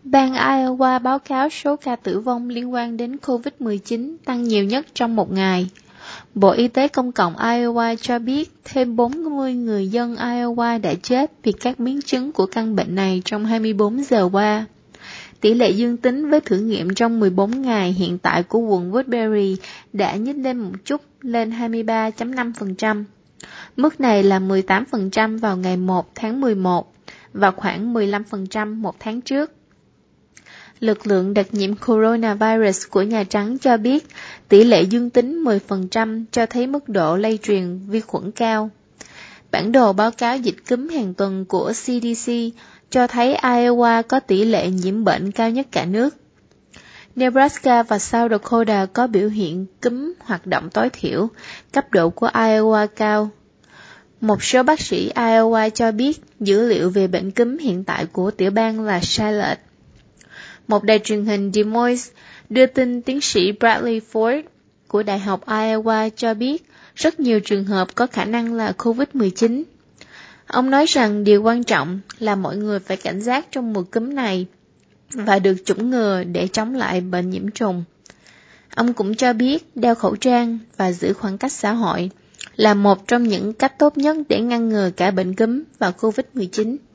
Bang Iowa báo cáo số ca tử vong liên quan đến COVID-19 tăng nhiều nhất trong một ngày. Bộ Y tế Công cộng Iowa cho biết thêm 40 người dân Iowa đã chết vì các biến chứng của căn bệnh này trong 24 giờ qua. Tỷ lệ dương tính với thử nghiệm trong 14 ngày hiện tại của quận Woodbury đã nhích lên một chút lên 23.5%. Mức này là 18% vào ngày 1 tháng 11 và khoảng 15% một tháng trước. Lực lượng đặc nhiệm coronavirus của Nhà Trắng cho biết tỷ lệ dương tính 10% cho thấy mức độ lây truyền vi khuẩn cao. Bản đồ báo cáo dịch cúm hàng tuần của CDC cho thấy Iowa có tỷ lệ nhiễm bệnh cao nhất cả nước. Nebraska và South Dakota có biểu hiện cúm hoạt động tối thiểu, cấp độ của Iowa cao. Một số bác sĩ Iowa cho biết dữ liệu về bệnh cúm hiện tại của tiểu bang là sai lệch. Một đài truyền hình Des Moines đưa tin tiến sĩ Bradley Ford của Đại học Iowa cho biết rất nhiều trường hợp có khả năng là COVID-19. Ông nói rằng điều quan trọng là mọi người phải cảnh giác trong mùa cúm này và được chủng ngừa để chống lại bệnh nhiễm trùng. Ông cũng cho biết đeo khẩu trang và giữ khoảng cách xã hội là một trong những cách tốt nhất để ngăn ngừa cả bệnh cúm và COVID-19.